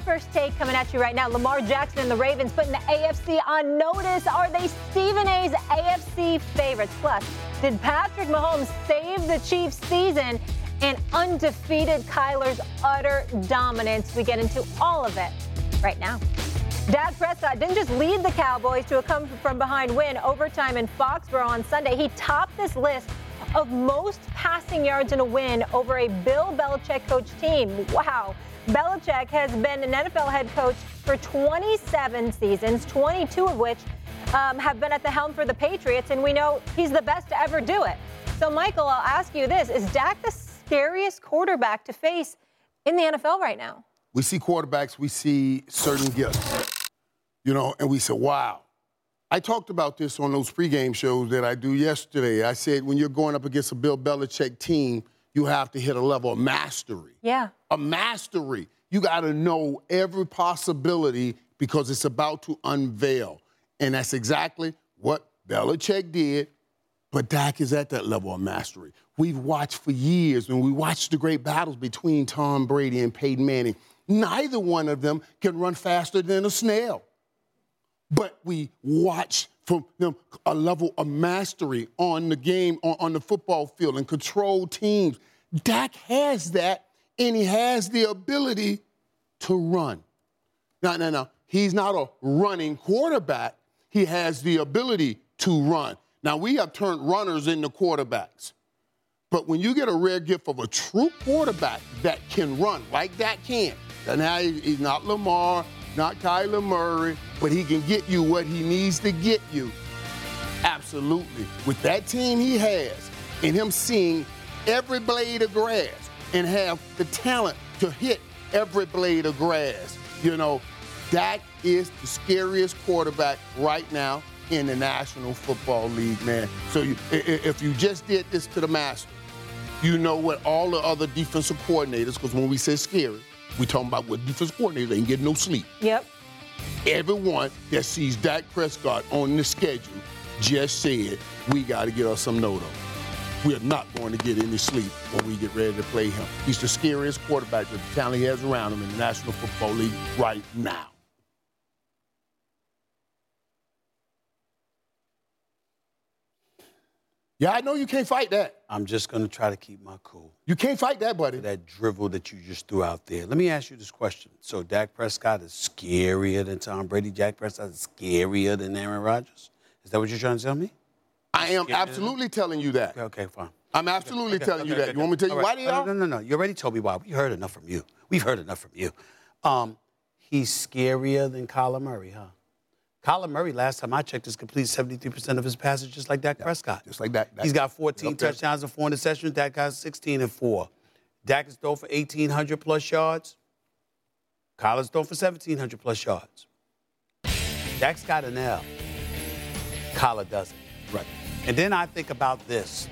First Take coming at you right now. Lamar Jackson and the Ravens putting the AFC on notice. Are they Stephen A's AFC favorites? Plus, did Patrick Mahomes save the Chiefs' season and undefeated Kyler's utter dominance? We get into all of it right now. Dak Prescott didn't just lead the Cowboys to a come-from-behind win overtime in Foxborough on Sunday. He topped this list of most passing yards in a win over a Bill Belichick coach team. Wow. Belichick has been an NFL head coach for 27 seasons, 22 of which have been at the helm for the Patriots, and we know he's the best to ever do it. So, Michael, I'll ask you this. Is Dak the scariest quarterback to face in the NFL right now? We see quarterbacks, we see certain gifts, and we say, wow. I talked about this on those pregame shows that I do yesterday. I said when you're going up against a Bill Belichick team, you have to hit a level of mastery. Yeah. A mastery. You got to know every possibility because it's about to unveil. And that's exactly what Belichick did. But Dak is at that level of mastery. We've watched for years, and we watched the great battles between Tom Brady and Peyton Manning. Neither one of them can run faster than a snail. But we watch from them a level of mastery on the game, on the football field, and control teams. Dak has that, and he has the ability to run. No. He's not a running quarterback. He has the ability to run. Now, we have turned runners into quarterbacks. But when you get a rare gift of a true quarterback that can run like Dak can, and now he's not Lamar, not Kyler Murray, but he can get you what he needs to get you. Absolutely. With that team he has, and him seeing every blade of grass and have the talent to hit every blade of grass, Dak is the scariest quarterback right now in the National Football League, man. So if you just did this to the master, you know what all the other defensive coordinators, because when we say scary, we talking about what defense coordinators ain't getting no sleep. Yep. Everyone that sees Dak Prescott on the schedule just said, we got to get us some Noto. We are not going to get any sleep when we get ready to play him. He's the scariest quarterback with the talent he has around him in the National Football League right now. Yeah, I know you can't fight that. I'm just going to try to keep my cool. You can't fight that, buddy. That drivel that you just threw out there. Let me ask you this question. So Dak Prescott is scarier than Tom Brady? Dak Prescott is scarier than Aaron Rodgers? Is that what you're trying to tell me? I am absolutely telling you that. Okay, fine. I'm absolutely telling you that. You want me to tell you why they are? No. You already told me why. We heard enough from you. We've heard enough from you. He's scarier than Kyler Murray, huh? Kyler Murray, last time I checked, has completed 73% of his passes just like Dak Prescott. Just like that. He's got 14 touchdowns and 4 interceptions. Dak has 16 and 4. Dak has thrown for 1,800-plus yards. Kyler's thrown for 1,700-plus yards. Dak's got an L. Kyler doesn't. Right. And then I think about this.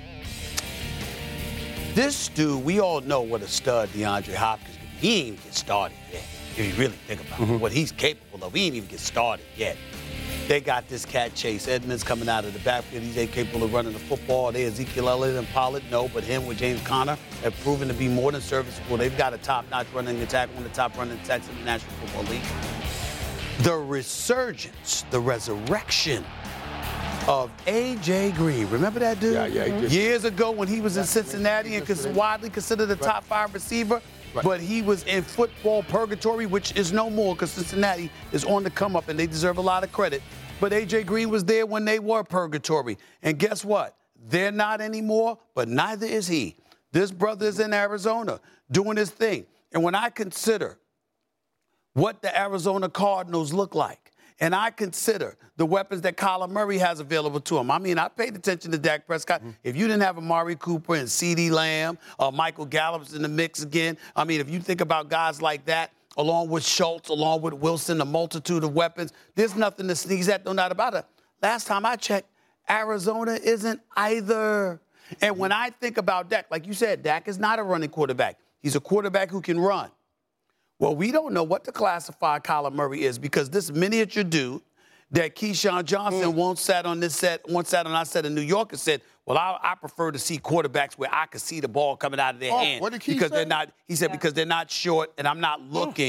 This dude, we all know what a stud DeAndre Hopkins is. He ain't even get started yet. If you really think about what he's capable of, he ain't even get started yet. They got this cat Chase Edmonds coming out of the backfield. He's incapable of running the football. They Ezekiel Elliott and Pollard, no, but him with James Conner have proven to be more than serviceable. They've got a top-notch running attack, one of the top running attacks in the National Football League. The resurgence, the resurrection of A.J. Green. Remember that dude? Yeah. Years ago when he was in Cincinnati and widely considered a top 5 receiver. Right. But he was in football purgatory, which is no more because Cincinnati is on the come up and they deserve a lot of credit. But A.J. Green was there when they were purgatory. And guess what? They're not anymore, but neither is he. This brother is in Arizona doing his thing. And when I consider what the Arizona Cardinals look like, and I consider the weapons that Kyler Murray has available to him. I mean, I paid attention to Dak Prescott. If you didn't have Amari Cooper and CeeDee Lamb, Michael Gallup's in the mix again. I mean, if you think about guys like that, along with Schultz, along with Wilson, a multitude of weapons, there's nothing to sneeze at, no doubt about it. Last time I checked, Arizona isn't either. And when I think about Dak, like you said, Dak is not a running quarterback. He's a quarterback who can run. Well, we don't know what to classify Kyler Murray is because this miniature dude that Keyshawn Johnson once sat on our set in New York and said, well, I prefer to see quarterbacks where I could see the ball coming out of their hand. What did Keyshawn because say? they're not, he said, because they're not short and I'm not looking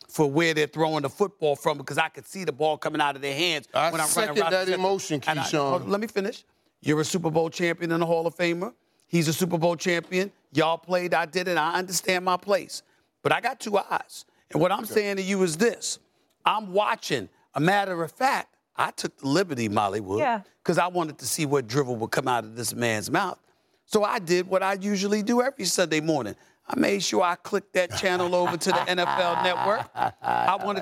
for where they're throwing the football from because I could see the ball coming out of their hands I when I'm second running around. that emotion, Keyshawn. Let me finish. You're a Super Bowl champion and a Hall of Famer. He's a Super Bowl champion. Y'all played, I did it. I understand my place. But I got two eyes. And what I'm saying to you is this. I'm watching. A matter of fact, I took the liberty, Molly Wood, because I wanted to see what drivel would come out of this man's mouth. So I did what I usually do every Sunday morning. I made sure I clicked that channel over to the NFL Network. I wanted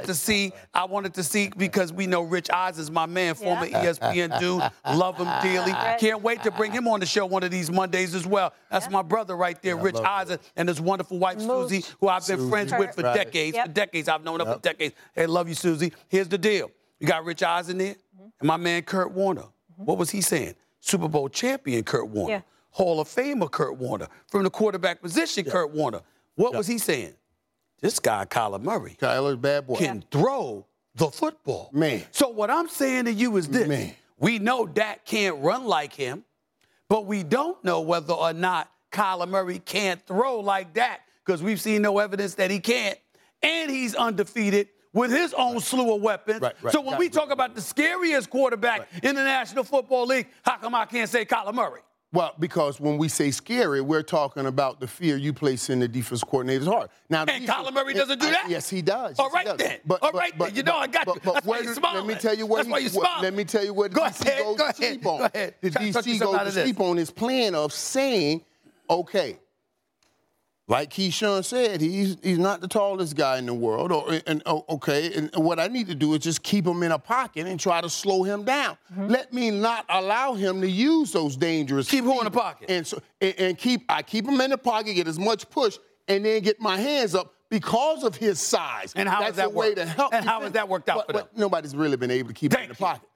to see because we know Rich Eisen is my man, former ESPN dude. Love him dearly. Can't wait to bring him on the show one of these Mondays as well. That's my brother right there, Rich Eisen, and his wonderful wife, Susie, who I've been friends with for decades. For decades. I've known her for decades. Hey, love you, Susie. Here's the deal. You got Rich Eisen there and my man, Kurt Warner. What was he saying? Super Bowl champion, Kurt Warner. Hall of Famer Kurt Warner. From the quarterback position, Kurt Warner. What was he saying? This guy, Kyler Murray, Kyler's bad boy, can throw the football. Man. So what I'm saying to you is this. Man. We know Dak can't run like him, but we don't know whether or not Kyler Murray can't throw like Dak because we've seen no evidence that he can't. And he's undefeated with his own slew of weapons. So when we talk about the scariest quarterback in the National Football League, how come I can't say Kyler Murray? Well, because when we say scary, we're talking about the fear you place in the defense coordinator's heart. Now, and Kyler Murray doesn't do that? Yes, he does. All right, then. All right, then. You know I got you. That's why you're smiling. Let me tell you where Let me tell you where the DC goes to sleep on. Go ahead. The DC goes to sleep on his plan of saying, okay, like Keyshawn said, he's not the tallest guy in the world. And what I need to do is just keep him in a pocket and try to slow him down. Let me not allow him to use those dangerous. Keep him in the pocket. And so I keep him in the pocket, get as much push, and then get my hands up because of his size. And how That's has that a way worked? to help. And how has that worked out for them? Nobody's really been able to keep him in the pocket.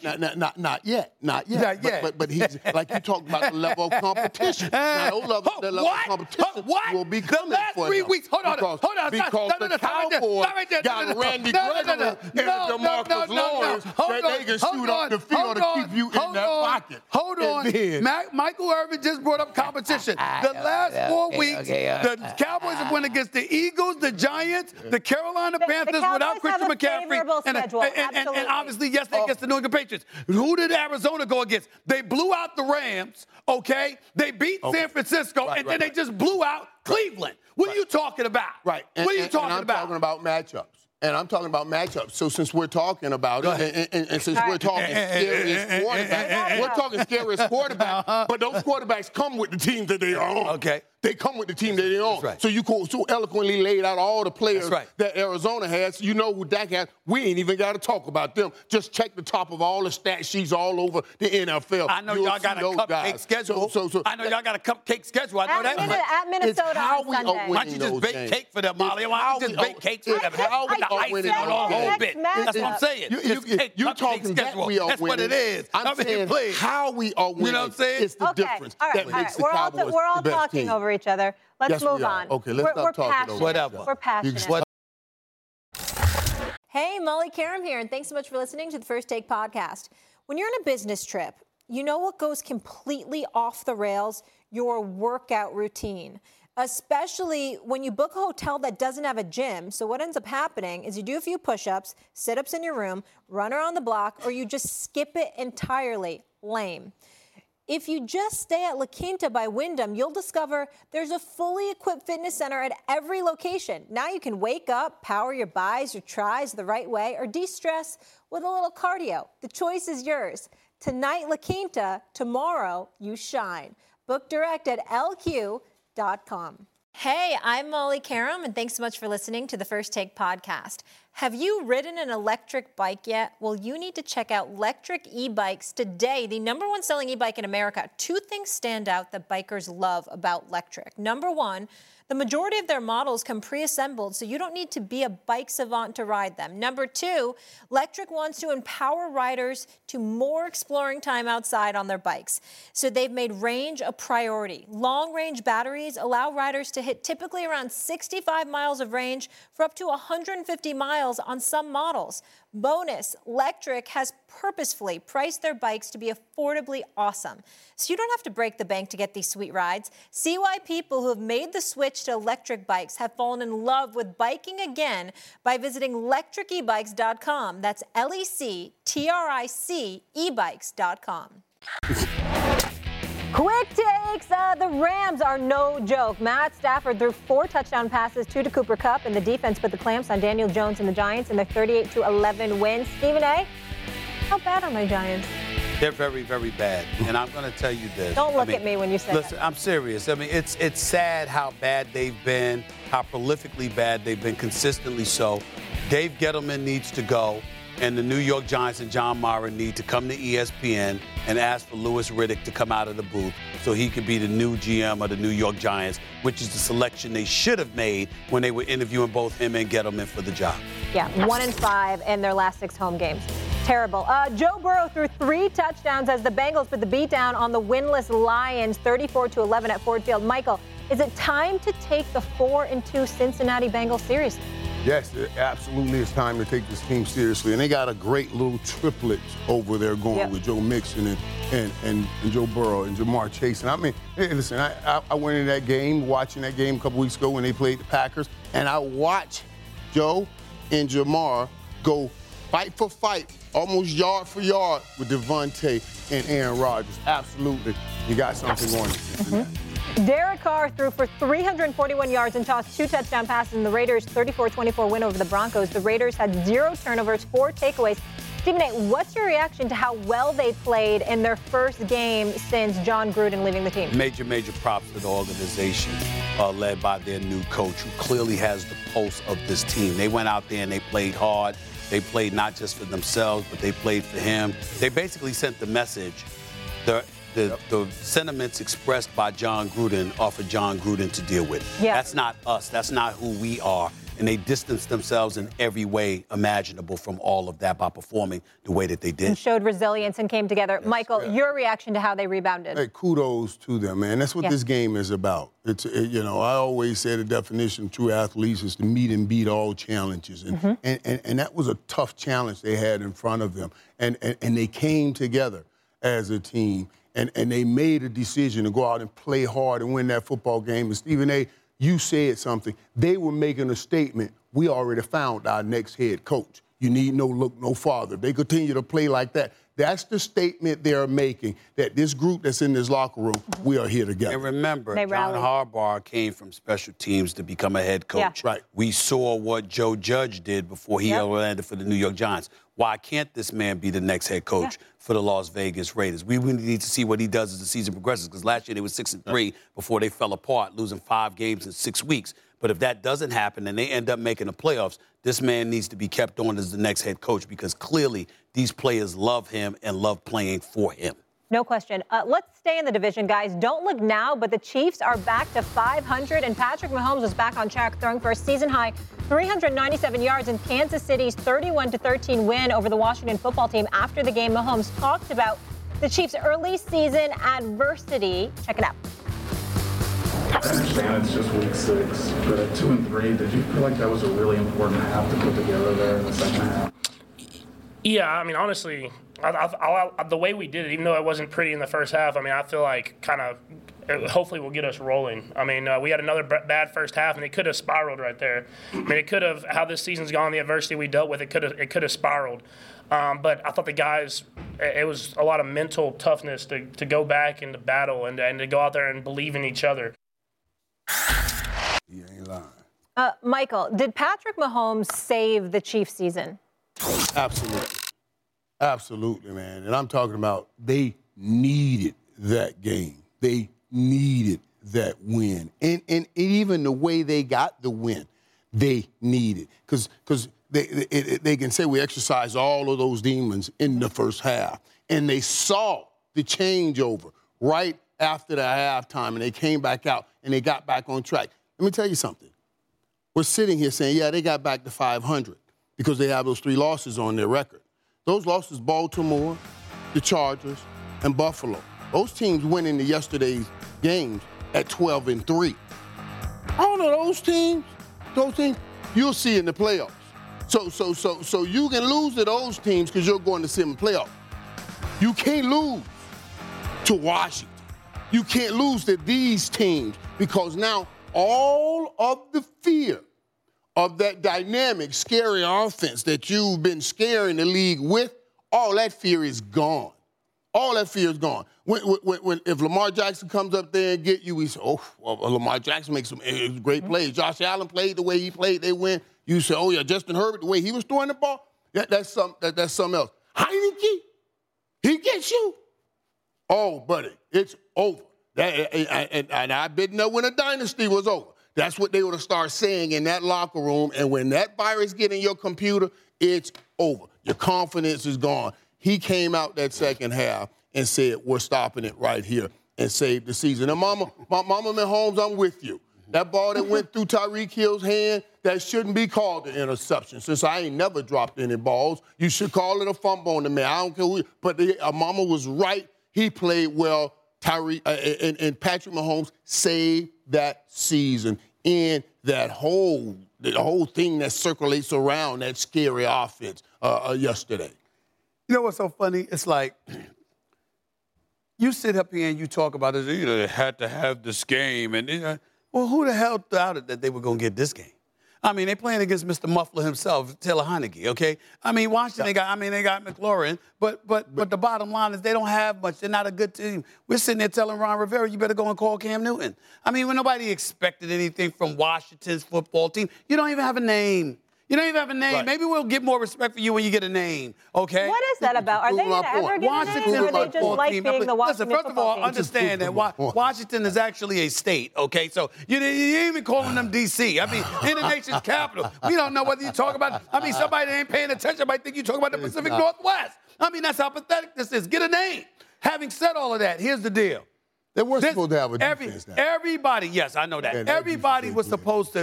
Not yet. But he's like you talked about the level of competition. Now, the level of competition will be coming for him. 3 weeks. Hold on. Because the Cowboys got Randy Gregory and DeMarcus Lawrence that they can shoot up the field to keep you in that pocket. Hold on. Michael Irvin just brought up competition. The last 4 weeks, the Cowboys have won against the Eagles, the Giants, the Carolina Panthers without Christian McCaffrey, and obviously yesterday against the New England Patriots. Who did Arizona go against? They blew out the Rams, okay? They beat San Francisco, and then they just blew out Cleveland. What are you talking about? Right. What are you talking about? I'm talking about matchups. And I'm talking about matchups. So since we're talking about it, and since we're talking scariest quarterback, we're talking scariest quarterback, but those quarterbacks come with the team that they are on. Okay. They come with the team that they're on. Right. So you so eloquently laid out all the players that Arizona has. You know who Dak has. We ain't even got to talk about them. Just check the top of all the stat sheets all over the NFL. I know y'all got a cupcake schedule. I know y'all got a cupcake schedule. I know that. At Minnesota on Sunday. Why don't you just bake cake for them, Molly? Why don't you just bake cake for them? With the icing on the whole bit. That's what I'm saying. You're talking that we are winning. That's what it is. I'm saying how we are winning. You know what I'm saying? It's the difference that makes the Cowboys We're all the best talking team. over each other. Let's move on. Okay, let's stop talking over. Whatever. We're passionate. Hey, Molly Karam here, and thanks so much for listening to the First Take podcast. When you're on a business trip, you know what goes completely off the rails? Your workout routine. Especially when you book a hotel that doesn't have a gym. So what ends up happening is you do a few push-ups, sit-ups in your room, run around the block, or you just skip it entirely. Lame. If you just stay at La Quinta by Wyndham, you'll discover there's a fully equipped fitness center at every location. Now you can wake up, power your bis, your tris the right way, or de-stress with a little cardio. The choice is yours. Tonight, La Quinta. Tomorrow, you shine. Book direct at LQ.com. Hey, I'm Molly Karam, and thanks so much for listening to the First Take podcast. Have you ridden an electric bike yet? Well, you need to check out Lectric E-Bikes today, the #1 selling e-bike in America. 2 things stand out that bikers love about Lectric. Number 1, the majority of their models come pre-assembled, so you don't need to be a bike savant to ride them. Number 2, Lectric wants to empower riders to more exploring time outside on their bikes. So they've made range a priority. Long-range batteries allow riders to hit typically around 65 miles of range for up to 150 miles on some models. Bonus, Lectric has purposefully priced their bikes to be affordably awesome. So you don't have to break the bank to get these sweet rides. See why people who have made the switch switch to electric bikes have fallen in love with biking again by visiting lectricebikes.com. That's LECTRIC ebikes.com. Quick takes. The Rams are no joke. Matt Stafford threw 4 touchdown passes, 2 to Cooper Kupp, and the defense put the clamps on Daniel Jones and the Giants in their 38-11 win. Stephen A., how bad are my Giants? They're very, very bad. And I'm going to tell you this. Don't look at me when you say listen, that. I'm serious. I mean, it's sad how bad they've been, how prolifically bad they've been, consistently so. Dave Gettleman needs to go, and the New York Giants and John Mara need to come to ESPN and ask for Louis Riddick to come out of the booth so he could be the new GM of the New York Giants, which is the selection they should have made when they were interviewing both him and Gettleman for the job. Yeah, 1-5 in their last 6 home games. Terrible. Joe Burrow threw 3 touchdowns as the Bengals put the beat down on the winless Lions, 34-11 at Ford Field. Michael, is it time to take the 4-2 Cincinnati Bengals seriously? Yes, it absolutely it's time to take this team seriously. And they got a great little triplets over there going with Joe Mixon and Joe Burrow and Jamar Chase. And I mean, hey, listen, I went in that game, watching that game a couple weeks ago when they played the Packers, and I watched Joe and Jamar go fight for fight, almost yard for yard with Devontae and Aaron Rodgers. Absolutely, you got something on it. Derek Carr threw for 341 yards and tossed 2 touchdown passes in the Raiders' 34-24 win over the Broncos. The Raiders had 0 turnovers, 4 takeaways. Stephen A., what's your reaction to how well they played in their first game since John Gruden leaving the team? Major props to the organization led by their new coach, who clearly has the pulse of this team. They went out there and they played hard. They played not just for themselves, but they played for him. They basically sent the message. The sentiments expressed by John Gruden are for John Gruden to deal with. Yeah. That's not us. That's not who we are. And they distanced themselves in every way imaginable from all of that by performing the way that they did. And showed resilience and came together. Yes, Michael, your reaction to how they rebounded? Hey, kudos to them, man. That's what this game is about. I always say the definition of true athletes is to meet and beat all challenges. And that was a tough challenge they had in front of them. And they came together as a team. And they made a decision to go out and play hard and win that football game. And Stephen A., you said something. They were making a statement. We already found our next head coach. You need no look no farther. They continue to play like that. That's the statement they're making, that this group that's in this locker room, we are here together. And remember, John Harbaugh came from special teams to become a head coach. Yeah. Right. We saw what Joe Judge did before he landed for the New York Giants. Why can't this man be the next head coach for the Las Vegas Raiders? We really need to see what he does as the season progresses, because last year they were 6-3 before they fell apart, losing 5 games in 6 weeks. But if that doesn't happen and they end up making the playoffs, this man needs to be kept on as the next head coach, because clearly these players love him and love playing for him. No question. Let's stay in the division, guys. Don't look now, but the Chiefs are back to 500, and Patrick Mahomes is back on track, throwing for a season-high 397 yards in Kansas City's 31-13 win over the Washington football team. After the game, Mahomes talked about the Chiefs' early season adversity. Check it out. I understand it's just week 6, but at 2-3, did you feel like that was a really important half to put together there in the second half? Yeah, I mean, honestly, the way we did it, even though it wasn't pretty in the first half, I mean, I feel like hopefully will get us rolling. I mean, we had another bad first half, and it could have spiraled right there. I mean, it could have, how this season's gone, the adversity we dealt with, it could have spiraled. But I thought the guys, it was a lot of mental toughness to go back into battle and to go out there and believe in each other. You ain't lying. Michael, did Patrick Mahomes save the Chiefs season? Absolutely. Absolutely, man. And I'm talking about they needed that game. They needed that win. And even the way they got the win, they needed. Because they can say we exercised all of those demons in the first half. And they saw the changeover right after the halftime, and they came back out, and they got back on track. Let me tell you something. We're sitting here saying, yeah, they got back to 500 because they have those 3 losses on their record. Those losses, Baltimore, the Chargers, and Buffalo. Those teams went into yesterday's games at 12-3. All of those teams, you'll see in the playoffs. So you can lose to those teams because you're going to see them in playoffs. You can't lose to Washington. You can't lose to these teams because now all of the fear of that dynamic, scary offense that you've been scaring the league with, all that fear is gone. All that fear is gone. If Lamar Jackson comes up there and get you, we say, oh, well, Lamar Jackson makes some great plays. Josh Allen played the way he played, they win. You say, oh, yeah, Justin Herbert, the way he was throwing the ball, that's something else. Heineke, he gets you. Oh, buddy, it's over. And I didn't know when a dynasty was over. That's what they would have started saying in that locker room. And when that virus get in your computer, it's over. Your confidence is gone. He came out that second half and said, we're stopping it right here, and saved the season. And Mama Mahomes, I'm with you. That ball that went through Tyreek Hill's hand, that shouldn't be called an interception. Since I ain't never dropped any balls, you should call it a fumble on the man. I don't care who, but Mama was right. He played well. Tyreek and Patrick Mahomes saved that season in the whole thing that circulates around that scary offense yesterday. You know what's so funny? It's like you sit up here and you talk about it. You know, they had to have this game, and well, who the hell doubted that they were going to get this game? I mean, they're playing against Mr. Muffler himself, Taylor Heineke, okay? I mean, Washington, they got McLaurin, but the bottom line is they don't have much. They're not a good team. We're sitting there telling Ron Rivera, you better go and call Cam Newton. I mean, when nobody expected anything from Washington's football team, you don't even have a name. You don't even have a name. Right. Maybe we'll get more respect for you when you get a name, okay? What is that about? Are they going to ever get a name, or are they just like being the Washington Listen, first of all, understand that Washington is actually a state, okay? So you ain't even calling them D.C. I mean, in the nation's capital. We don't know whether you talk about, I mean, somebody that ain't paying attention might think you talk about the Pacific Northwest. I mean, that's how pathetic this is. Get a name. Having said all of that, here's the deal. They were supposed to have a defense now. Everybody, yes, I know that. Yeah, everybody's supposed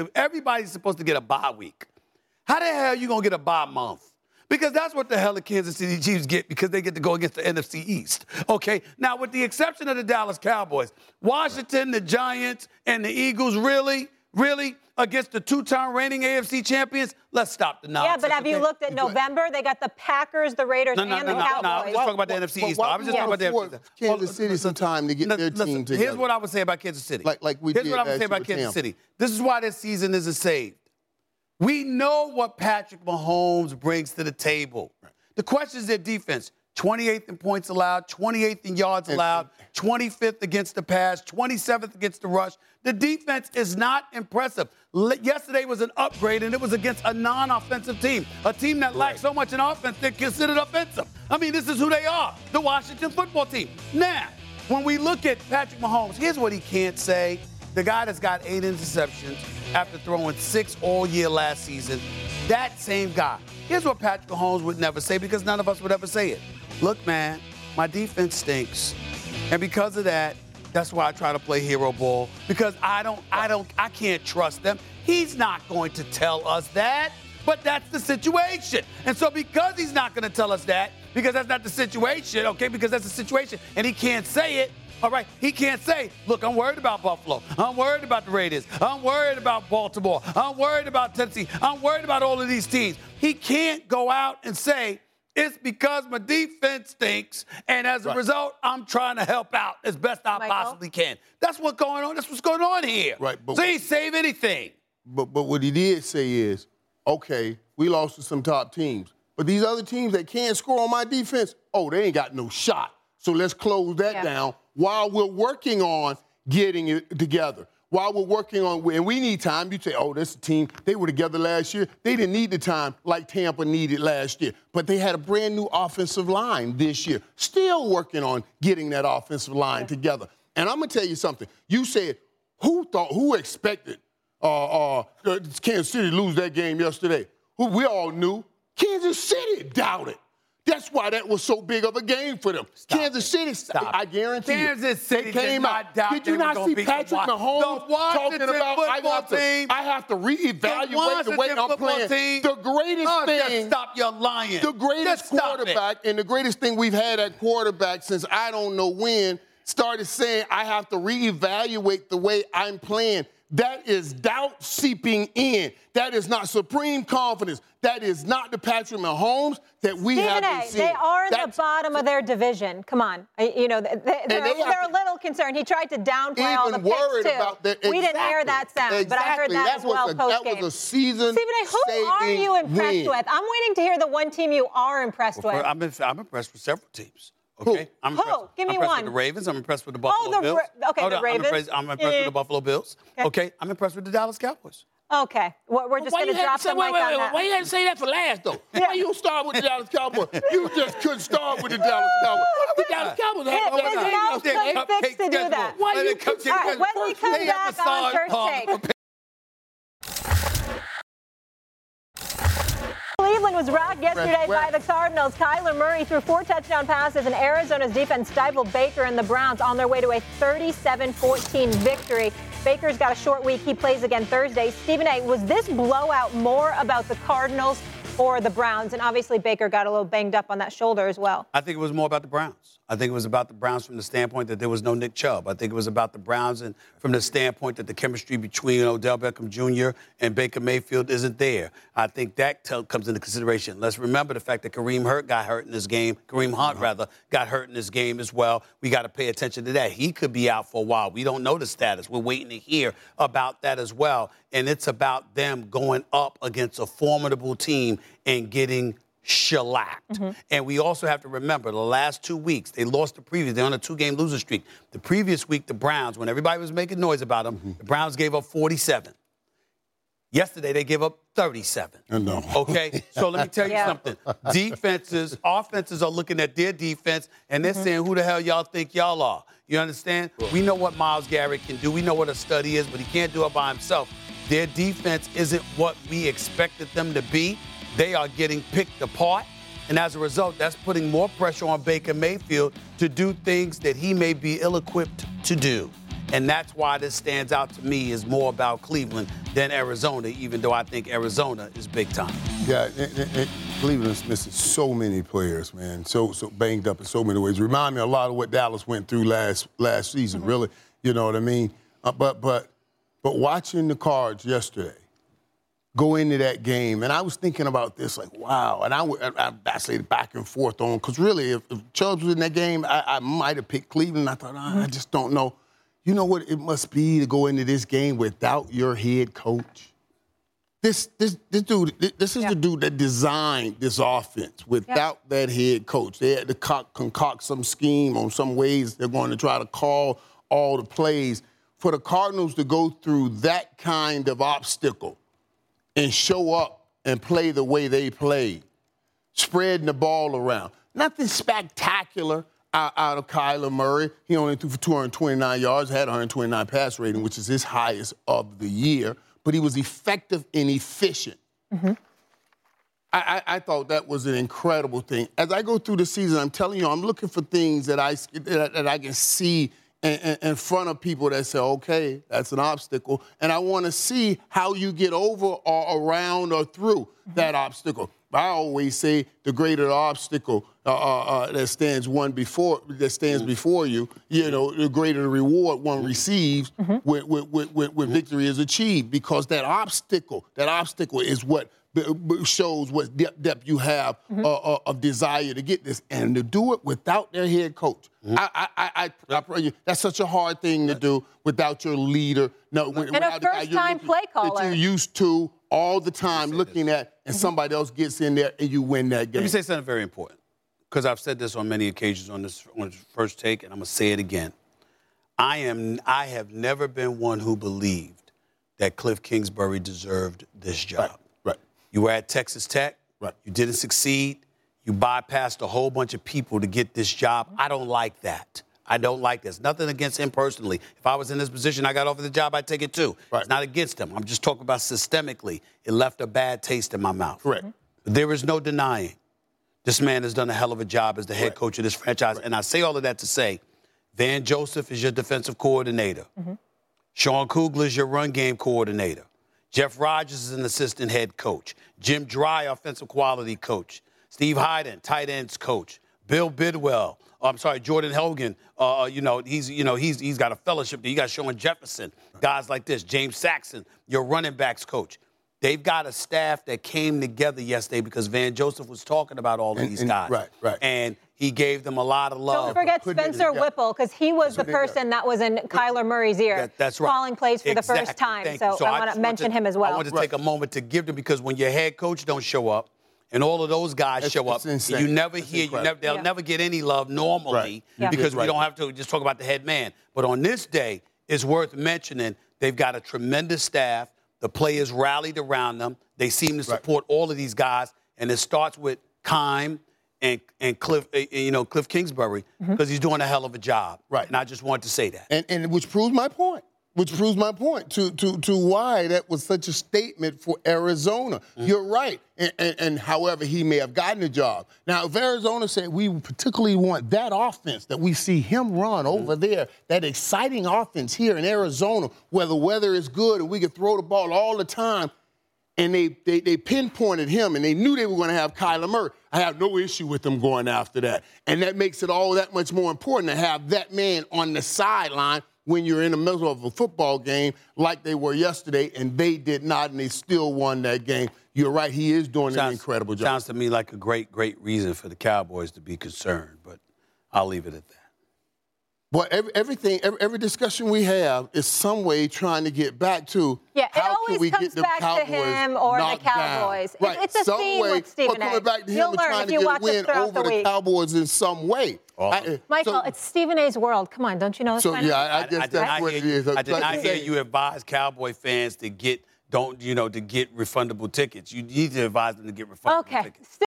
to get a bye week. How the hell are you going to get a bye month? Because that's what the hell the Kansas City Chiefs get, because they get to go against the NFC East, okay? Now, with the exception of the Dallas Cowboys, Washington, the Giants, and the Eagles really against the two-time reigning AFC champions? Let's stop the nonsense. Yeah, but have you looked at November? They got the Packers, the Raiders, and the Cowboys. No, I was just talking about the NFC East. I was just talking about the NFC East. Kansas City some time to get their team together. Here's what I would say about Kansas City. Here's what I would say about Kansas City. This is why this season isn't saved. We know what Patrick Mahomes brings to the table. The question is their defense. 28th in points allowed, 28th in yards allowed, 25th against the pass, 27th against the rush. The defense is not impressive. Yesterday was an upgrade, and it was against a non-offensive team, a team that lacks so much in offense they're considered offensive. I mean, this is who they are, the Washington football team. Now, when we look at Patrick Mahomes, here's what he can't say. The guy that's got 8 interceptions after throwing 6 all year last season, that same guy. Here's what Patrick Mahomes would never say, because none of us would ever say it. Look, man, my defense stinks. And because of that, that's why I try to play hero ball, because I can't trust them. He's not going to tell us that, but that's the situation. And so because he's not going to tell us that, because that's not the situation, okay, because that's the situation, and he can't say it, all right, he can't say, look, I'm worried about Buffalo. I'm worried about the Raiders. I'm worried about Baltimore. I'm worried about Tennessee. I'm worried about all of these teams. He can't go out and say, it's because my defense stinks, and as a result, I'm trying to help out as best I possibly can. That's what's going on. That's what's going on here. Right. So he save anything. But what he did say is, okay, we lost to some top teams. But these other teams that can't score on my defense, they ain't got no shot. So let's close that down while we're working on getting it together. While we're working on, and we need time. You say, this team, they were together last year. They didn't need the time like Tampa needed last year. But they had a brand new offensive line this year. Still working on getting that offensive line together. And I'm going to tell you something. You said, who expected Kansas City to lose that game yesterday? We all knew. Kansas City doubted. That's why that was so big of a game for them. Kansas City, I guarantee you. Kansas City came out. Did you not see Patrick Mahomes talking about, I have to reevaluate the way I'm playing? The greatest thing. Stop your lying. The greatest quarterback, and the greatest thing we've had at quarterback since I don't know when, started saying, I have to reevaluate the way I'm playing. That is doubt seeping in. That is not supreme confidence. That is not the Patrick Mahomes that we have been seeing. They are in the bottom of their division. Come on. You know, they're a little concerned. He tried to downplay all the picks, too. Exactly. We didn't hear that sound, but I heard that as well post-game. That was a season-saving Stephen A., who are you impressed with? I'm waiting to hear the one team you are impressed with. I'm impressed with several teams. Okay. Who? Give me I'm impressed one. with the Ravens. I'm impressed with the Buffalo Bills. The Ravens. I'm impressed with the Buffalo Bills. Okay. I'm impressed with the Dallas Cowboys. Okay. We're just going to drop the mic on that. Why you had to say that for last, though? Why you start with the Dallas Cowboys? You just couldn't start with the Dallas Cowboys. The Dallas Cowboys have his mouth couldn't fix to do that. Why you when we come back on First Take. Cleveland was rocked yesterday by the Cardinals. Kyler Murray threw 4 touchdown passes, and Arizona's defense stifled Baker and the Browns on their way to a 37-14 victory. Baker's got a short week. He plays again Thursday. Stephen A., was this blowout more about the Cardinals or the Browns? And obviously Baker got a little banged up on that shoulder as well. I think it was more about the Browns. I think it was about the Browns from the standpoint that there was no Nick Chubb. I think it was about the Browns and from the standpoint that the chemistry between Odell Beckham Jr. and Baker Mayfield isn't there. I think that comes into consideration. Let's remember the fact that Kareem Hunt got hurt in this game as well. We got to pay attention to that. He could be out for a while. We don't know the status. We're waiting to hear about that as well. And it's about them going up against a formidable team and getting shellacked. Mm-hmm. And we also have to remember the last 2 weeks, they lost the previous. They're on a 2-game losing streak. The previous week, the Browns, when everybody was making noise about them, the Browns gave up 47. Yesterday, they gave up 37. No. Okay? So let me tell you something. Offenses are looking at their defense, and they're saying, who the hell y'all think y'all are? You understand? Cool. We know what Myles Garrett can do. We know what a stud he is, but he can't do it by himself. Their defense isn't what we expected them to be. They are getting picked apart, and as a result, that's putting more pressure on Baker Mayfield to do things that he may be ill-equipped to do. And that's why this stands out to me as more about Cleveland than Arizona, even though I think Arizona is big time. Yeah, Cleveland's missing so many players, man, so banged up in so many ways. Remind me a lot of what Dallas went through last season, really. You know what I mean? But watching the Cards yesterday, go into that game, and I was thinking about this, like, wow. And I say back and forth on, because really, if Chubb was in that game, I might have picked Cleveland. I thought, I just don't know. You know what it must be to go into this game without your head coach? This dude, this is the dude that designed this offense without that head coach. They had to concoct some scheme on some ways they're going to try to call all the plays. For the Cardinals to go through that kind of obstacle and show up and play the way they played, spreading the ball around. Nothing spectacular out of Kyler Murray. He only threw for 229 yards, had 129 pass rating, which is his highest of the year. But he was effective and efficient. Mm-hmm. I thought that was an incredible thing. As I go through the season, I'm telling you, I'm looking for things that I can see in front of people that say, okay, that's an obstacle. And I want to see how you get over or around or through that obstacle. I always say the greater the obstacle that stands before you, you know, the greater the reward one receives when victory is achieved. Because that obstacle is what shows what depth you have of desire to get this, and to do it without their head coach. I pray you, that's such a hard thing to do without your leader. No, and a first-time play caller that you're used to all the time looking at, and somebody else gets in there and you win that game. Let me say something very important, because I've said this on many occasions on this First Take, and I'm gonna say it again. I have never been one who believed that Cliff Kingsbury deserved this job. Right. You were at Texas Tech. Right. You didn't succeed. You bypassed a whole bunch of people to get this job. I don't like that. I don't like this. Nothing against him personally. If I was in this position, I got offered the job, I'd take it too. Right. It's not against him. I'm just talking about systemically. It left a bad taste in my mouth. Correct. But there is no denying this man has done a hell of a job as the head coach of this franchise. Right. And I say all of that to say, Van Joseph is your defensive coordinator. Sean Kugler is your run game coordinator. Jeff Rodgers is an assistant head coach. Jim Dry, offensive quality coach. Steve Hyden, tight ends coach. Bill Bidwell. Jordan Hogan. He's got a fellowship there. You got Sean Jefferson. Guys like this. James Saxon, your running backs coach. They've got a staff that came together yesterday because Van Joseph was talking about all of these guys. Right. And he gave them a lot of love. Don't forget Spencer Whipple, because he was the person that was in Kyler Murray's ear. That's right. Calling plays for the first time. So I want to mention him as well. I want to take a moment to give them, because when your head coach don't show up, and all of those guys show up, you never hear, they'll never get any love normally because we don't have to just talk about the head man. But on this day, it's worth mentioning they've got a tremendous staff. The players rallied around them. They seem to support all of these guys, and it starts with Keim and Cliff Kingsbury, because he's doing a hell of a job. Right. And I just wanted to say that. And which proves my point. To why that was such a statement for Arizona. You're right. And however he may have gotten the job. Now, if Arizona said we particularly want that offense that we see him run over there, that exciting offense here in Arizona, where the weather is good and we can throw the ball all the time, and they pinpointed him, and they knew they were going to have Kyler Murray, I have no issue with them going after that. And that makes it all that much more important to have that man on the sideline when you're in the middle of a football game like they were yesterday, and they did not, and they still won that game. You're right, he is doing an incredible job. Sounds to me like a great reason for the Cowboys to be concerned, but I'll leave it at that. Well, every discussion we have is some way trying to get back to how can we get the Cowboys to him or the Cowboys. Right. It's a theme with Stephen A. Coming back to him and trying to get a win over the Cowboys in some way. Michael, it's Stephen A's world. Come on, don't you know this? I guess that's what it is. I did not hear you advise Cowboy fans to get refundable tickets. You need to advise them to get refundable tickets.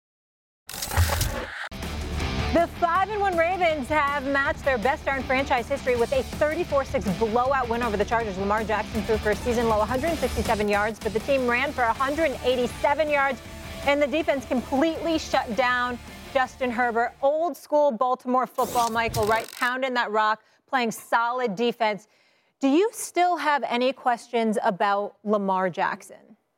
The 5-1 Ravens have matched their best start in franchise history with a 34-6 blowout win over the Chargers. Lamar Jackson threw for a season-low 167 yards, but the team ran for 187 yards, and the defense completely shut down Justin Herbert. Old-school Baltimore football, Michael, right? Pounding that rock, playing solid defense. Do you still have any questions about Lamar Jackson?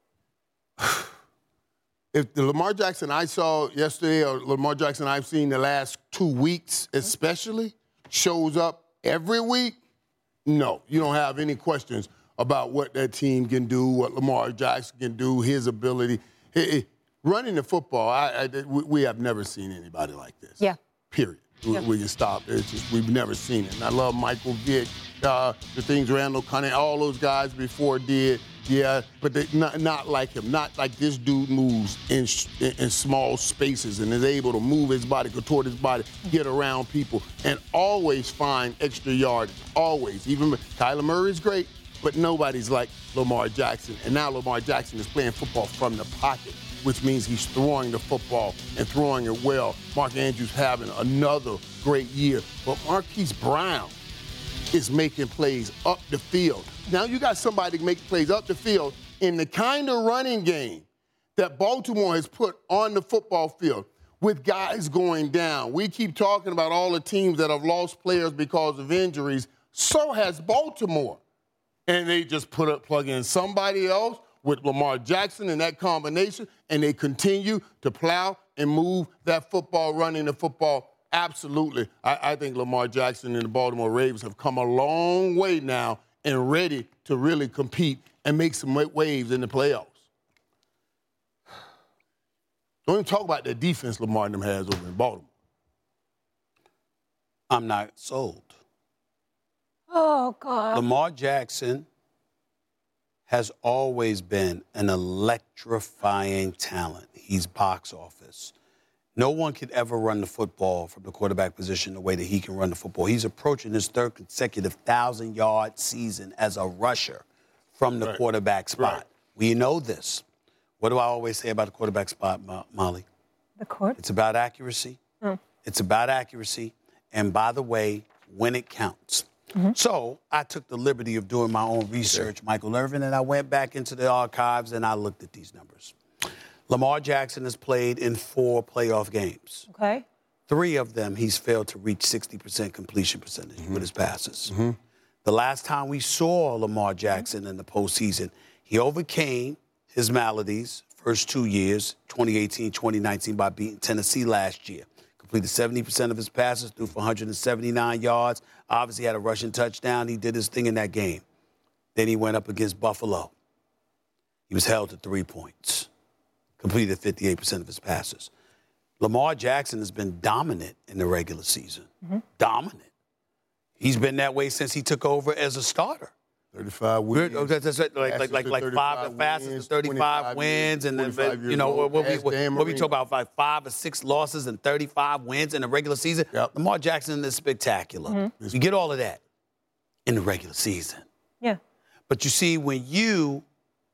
If the Lamar Jackson I saw yesterday or Lamar Jackson I've seen the last 2 weeks especially shows up every week, no, you don't have any questions about what that team can do, what Lamar Jackson can do, his ability. Running the football, we have never seen anybody like this. Yeah. Period. We can stop. It's just we've never seen it. And I love Michael Vick, the things Randall Cunningham, all those guys before did. Yeah, but they, not like him. Not like this dude moves in small spaces and is able to move his body, contort his body, get around people, and always find extra yardage. Always. Even Kyler Murray is great, but nobody's like Lamar Jackson. And now Lamar Jackson is playing football from the pocket, which means he's throwing the football and throwing it well. Mark Andrews having another great year. But Marquise Brown is making plays up the field. Now you got somebody to make plays up the field in the kind of running game that Baltimore has put on the football field with guys going down. We keep talking about all the teams that have lost players because of injuries. So has Baltimore. And they just plug in somebody else with Lamar Jackson in that combination, and they continue to plow and move that football, running the football. Absolutely. I think Lamar Jackson and the Baltimore Ravens have come a long way now and ready to really compete and make some waves in the playoffs. Don't even talk about the defense Lamar and them has over in Baltimore. I'm not sold. Oh, God. Lamar Jackson has always been an electrifying talent. He's box office. No one could ever run the football from the quarterback position the way that he can run the football. He's approaching his third consecutive 1,000-yard season as a rusher from the quarterback spot. Right. We know this. What do I always say about the quarterback spot, Molly? The court? It's about accuracy. It's about accuracy. And by the way, when it counts. So I took the liberty of doing my own research, Michael Irvin, and I went back into the archives and I looked at these numbers. Lamar Jackson has played in 4 playoff games. Okay. 3 of them, he's failed to reach 60% completion percentage with his passes. The last time we saw Lamar Jackson in the postseason, he overcame his maladies first 2 years, 2018, 2019, by beating Tennessee last year. completed 70% of his passes, threw for 179 yards. Obviously had a rushing touchdown. He did his thing in that game. Then he went up against Buffalo. He was held to 3 points. Completed 58% of his passes. Lamar Jackson has been dominant in the regular season. Dominant. He's been that way since he took over as a starter. 35 wins. Like 5 fastest, 35 wins, and then, you know, what we talk about, like 5 or 6 losses and 35 wins in the regular season. Yep. Lamar Jackson is spectacular. You get all of that in the regular season. Yeah. But you see, when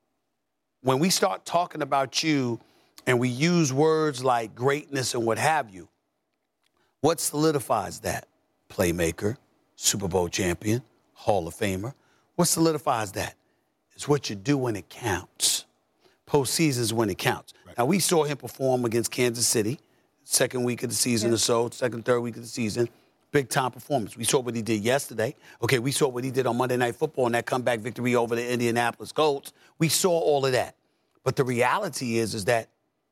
we start talking about you and we use words like greatness and what have you, what solidifies that? Playmaker, Super Bowl champion, Hall of Famer. What solidifies that? It's what you do when it counts. Postseason is when it counts. Right. Now, we saw him perform against Kansas City, second week of the season or so, second, third week of the season. Big-time performance. We saw what he did yesterday. Okay, we saw what he did on Monday Night Football in that comeback victory over the Indianapolis Colts. We saw all of that. But the reality is that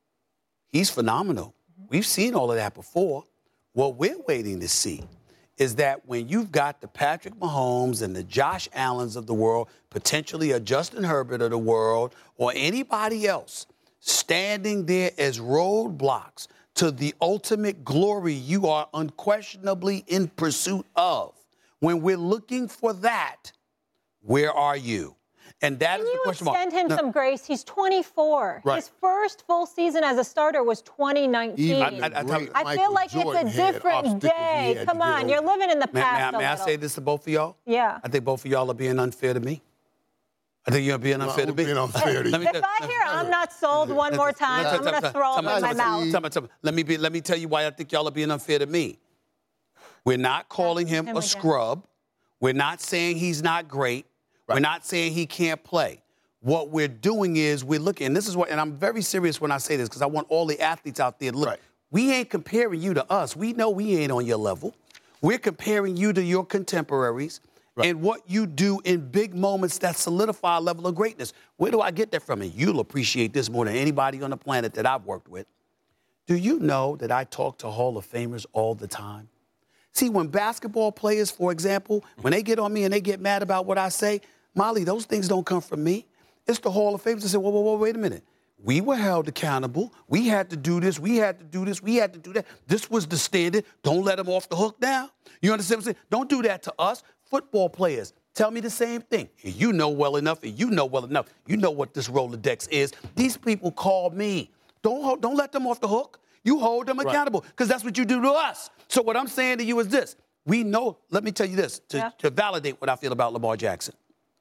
he's phenomenal. We've seen all of that before. What we're waiting to see is that when you've got the Patrick Mahomes and the Josh Allens of the world, potentially a Justin Herbert of the world, or anybody else standing there as roadblocks to the ultimate glory you are unquestionably in pursuit of, when we're looking for that, where are you? And that is the question mark. Can you extend him some grace? He's 24. Right. His first full season as a starter was 2019. I feel like it's a different day. Come on, you're living in the past. May I say this to both of y'all? Yeah. I think both of y'all are being unfair to me. I think you're being unfair to me. Being unfair to you. If I hear I'm not sold one more time, I'm going to throw up in my mouth. Let me tell you why I think y'all are being unfair to me. We're not calling him a scrub. We're not saying he's not great. Right. We're not saying he can't play. What we're doing is we're looking, and this is what, and I'm very serious when I say this because I want all the athletes out there to look. Right. We ain't comparing you to us. We know we ain't on your level. We're comparing you to your contemporaries and what you do in big moments that solidify a level of greatness. Where do I get that from? And you'll appreciate this more than anybody on the planet that I've worked with. Do you know that I talk to Hall of Famers all the time? See, when basketball players, for example, when they get on me and they get mad about what I say, Molly, those things don't come from me. It's the Hall of Famers that say, whoa, wait a minute. We were held accountable. We had to do this. We had to do this. We had to do that. This was the standard. Don't let them off the hook now. You understand what I'm saying? Don't do that to us. Football players tell me the same thing. And you know well enough, and you know well enough. You know what this Rolodex is. These people call me. Don't let them off the hook. You hold them accountable because that's what you do to us. So what I'm saying to you is this. We know, let me tell you this, to validate what I feel about Lamar Jackson.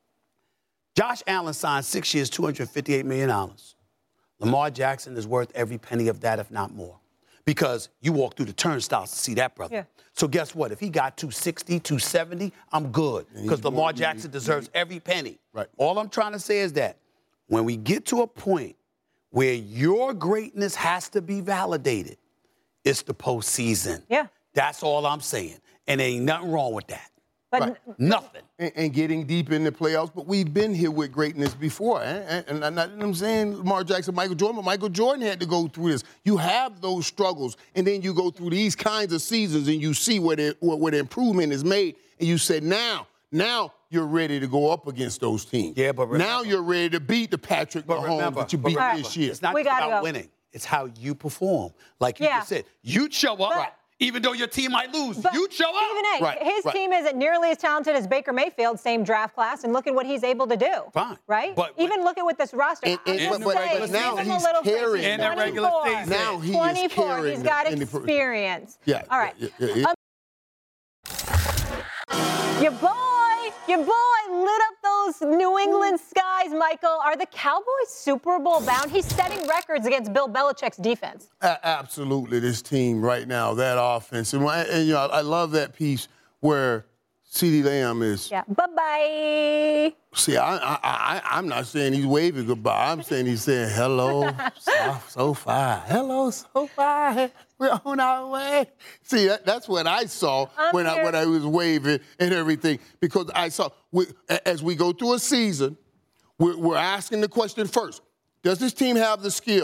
Josh Allen signed 6 years, $258 million. Lamar Jackson is worth every penny of that, if not more, because you walk through the turnstiles to see that, brother. Yeah. So guess what? If he got 260, 270, I'm good because Lamar Jackson deserves every penny. Right. All I'm trying to say is that when we get to a point where your greatness has to be validated, it's the postseason. Yeah. That's all I'm saying. And there ain't nothing wrong with that. But nothing. And getting deep in the playoffs. But we've been here with greatness before. And I'm saying Lamar Jackson, Michael Jordan, but Michael Jordan had to go through this. You have those struggles, and then you go through these kinds of seasons, and you see where the improvement is made, and you say, now you're ready to go up against those teams. Yeah, but remember, now you're ready to beat the Patrick Mahomes that you beat this year. It's not just about winning. It's how you perform. Like you just said, you'd show up. Even though your team might lose, you'd show up. His team isn't nearly as talented as Baker Mayfield, same draft class, and look at what he's able to do. Fine. Right? But even look at with this roster. But now he's carrying. In the regular season. Now he 24. Is carrying. He's got experience. Yeah. All right. Your boy lit up those New England skies, Michael. Are the Cowboys Super Bowl bound? He's setting records against Bill Belichick's defense. Absolutely, this team right now, that offense. And I love that piece where CeeDee Lamb is. Yeah, bye-bye. See, I'm not saying he's waving goodbye. I'm saying he's saying hello, so far. Hello, so far. We're on our way. See, that's what I saw when I was waving and everything. Because I saw, as we go through a season, we're asking the question first, does this team have the skill?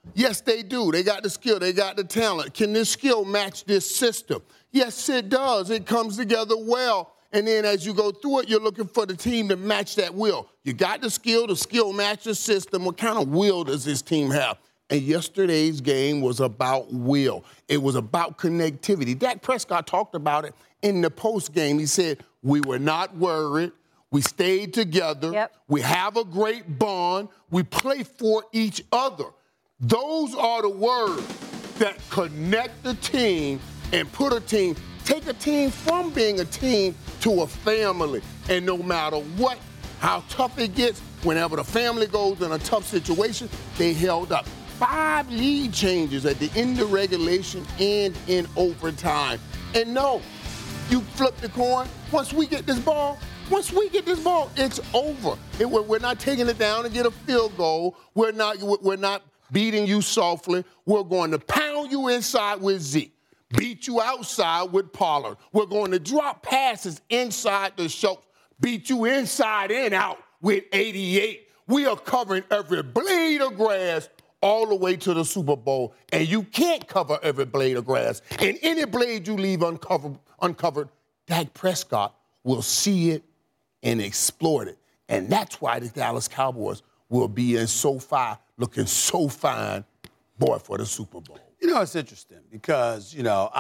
Yes, they do. They got the skill. They got the talent. Can this skill match this system? Yes, it does. It comes together well. And then as you go through it, you're looking for the team to match that will. You got the skill matches the system. What kind of will does this team have? And yesterday's game was about will. It was about connectivity. Dak Prescott talked about it in the post game. He said, we were not worried. We stayed together. Yep. We have a great bond. We play for each other. Those are the words that connect the team and take a team from being a team to a family. And no matter what, how tough it gets, whenever the family goes in a tough situation, they held up. 5 lead changes at the end of regulation and in overtime. And no, you flip the coin. Once we get this ball, it's over. We're not taking it down and get a field goal. We're not beating you softly. We're going to pound you inside with Zeke, beat you outside with Pollard. We're going to drop passes inside the Schultz, beat you inside and out with 88. We are covering every blade of grass all the way to the Super Bowl, and you can't cover every blade of grass. And any blade you leave uncovered, Dak Prescott will see it and exploit it. And that's why the Dallas Cowboys will be in SoFi looking so fine, boy, for the Super Bowl. You know, it's interesting because,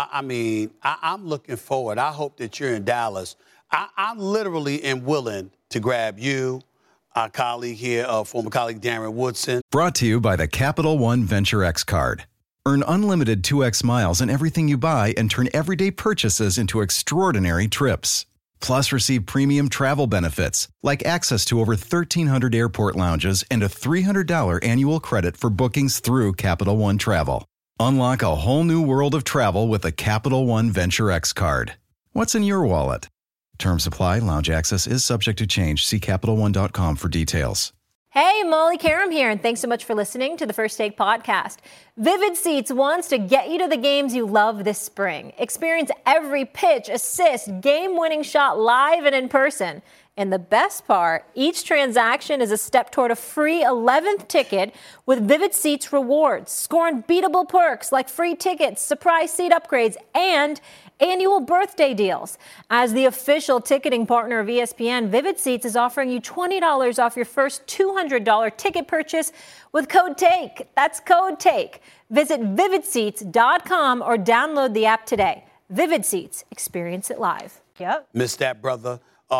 I'm looking forward. I hope that you're in Dallas. I'm literally am willing to grab you, our colleague here, former colleague Darren Woodson. Brought to you by the Capital One Venture X card. Earn unlimited 2x miles in everything you buy and turn everyday purchases into extraordinary trips. Plus, receive premium travel benefits like access to over 1,300 airport lounges and a $300 annual credit for bookings through Capital One Travel. Unlock a whole new world of travel with the Capital One Venture X card. What's in your wallet? Terms apply. Lounge access is subject to change. See CapitalOne.com for details. Hey, Molly Karam here, and thanks so much for listening to the First Take podcast. Vivid Seats wants to get you to the games you love this spring. Experience every pitch, assist, game-winning shot live and in person. And the best part, each transaction is a step toward a free 11th ticket with Vivid Seats rewards. Score unbeatable perks like free tickets, surprise seat upgrades, and annual birthday deals. As the official ticketing partner of ESPN, Vivid Seats is offering you $20 off your first $200 ticket purchase with code TAKE. That's code TAKE. Visit vividseats.com or download the app today. Vivid Seats. Experience it live. Yep. Miss that, brother.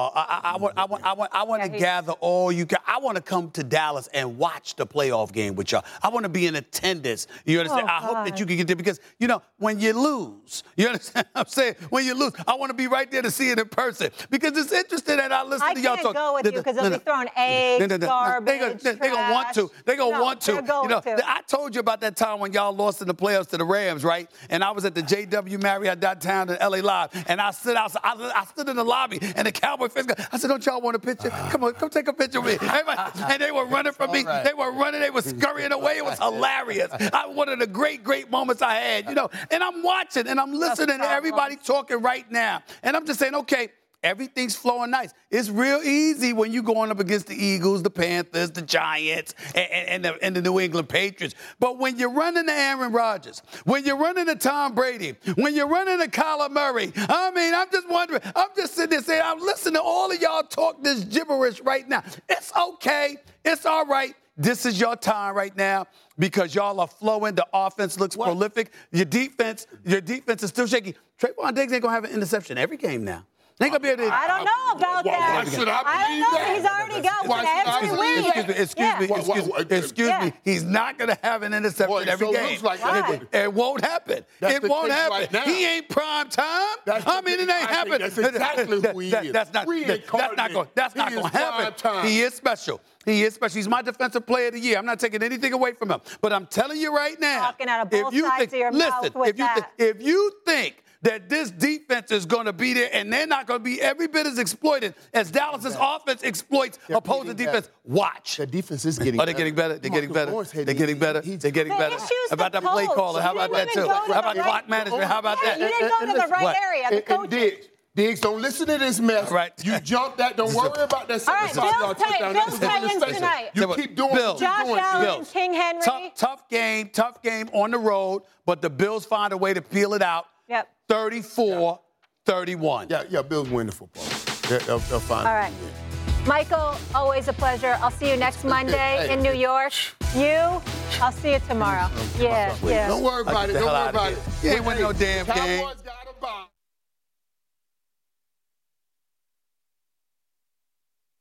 I want to gather all you can. I want to come to Dallas and watch the playoff game with y'all. I want to be in attendance. You understand? I hope that you can get there because, when you lose, you understand what I'm saying? When you lose, I want to be right there to see it in person because it's interesting that I listen to y'all talk. I can't go with you because they'll be throwing eggs, garbage, They're going to want to. They're going to want to. To. I told you about that time when y'all lost in the playoffs to the Rams, right? And I was at the JW Marriott downtown in LA Live, and I stood outside. I stood in the lobby, and the Cowboy fans go, I said, don't y'all want a picture? Come on, come take a picture with me. And they were running from me. Right. They were running. They were scurrying away. It was hilarious. One of the great moments I had, And I'm watching, and I'm listening to everybody talking right now. And I'm just saying, okay, everything's flowing nice. It's real easy when you're going up against the Eagles, the Panthers, the Giants, and the New England Patriots. But when you're running to Aaron Rodgers, when you're running to Tom Brady, when you're running to Kyler Murray, I'm just wondering, I'm just sitting there saying, I'm listening to all of y'all talk this gibberish right now. It's okay. It's all right. This is your time right now because y'all are flowing. The offense looks prolific. Your defense is still shaky. Trayvon Diggs ain't going to have an interception every game now. I don't know about that. Why should I believe that? He's already got one every week. Excuse me. He's not going to have an interception every game. It won't happen. It won't happen. Right, he ain't prime time. It ain't happening. That's exactly who he is. That's not going to happen. He is special. He's my defensive player of the year. I'm not taking anything away from him. But I'm telling you right now. Talking out of both sides of your mouth with that. If you think that this defense is going to be there and they're not going to be every bit as exploited as Dallas's offense exploits opposing defense. Watch. The defense is getting better. They're getting better. They're getting better. They're getting better. They're getting better. How about that play caller? How about that, too? How about clock management? How about that? You didn't go to the right area. The coaches. Diggs, don't listen to this mess. Right. You jump that. Don't worry about that. All right, Bills Titans tonight. You keep doing what you're Josh doing. Allen, King Henry. Tough game on the road, but the Bills find a way to peel it out. Yep. 34-31. Yeah, Bills win the football. They'll find All right. Michael, always a pleasure. I'll see you next Monday in New York. I'll see you tomorrow. Yeah. Don't worry about it. Don't worry about it. You ain't win no damn game. Cowboys got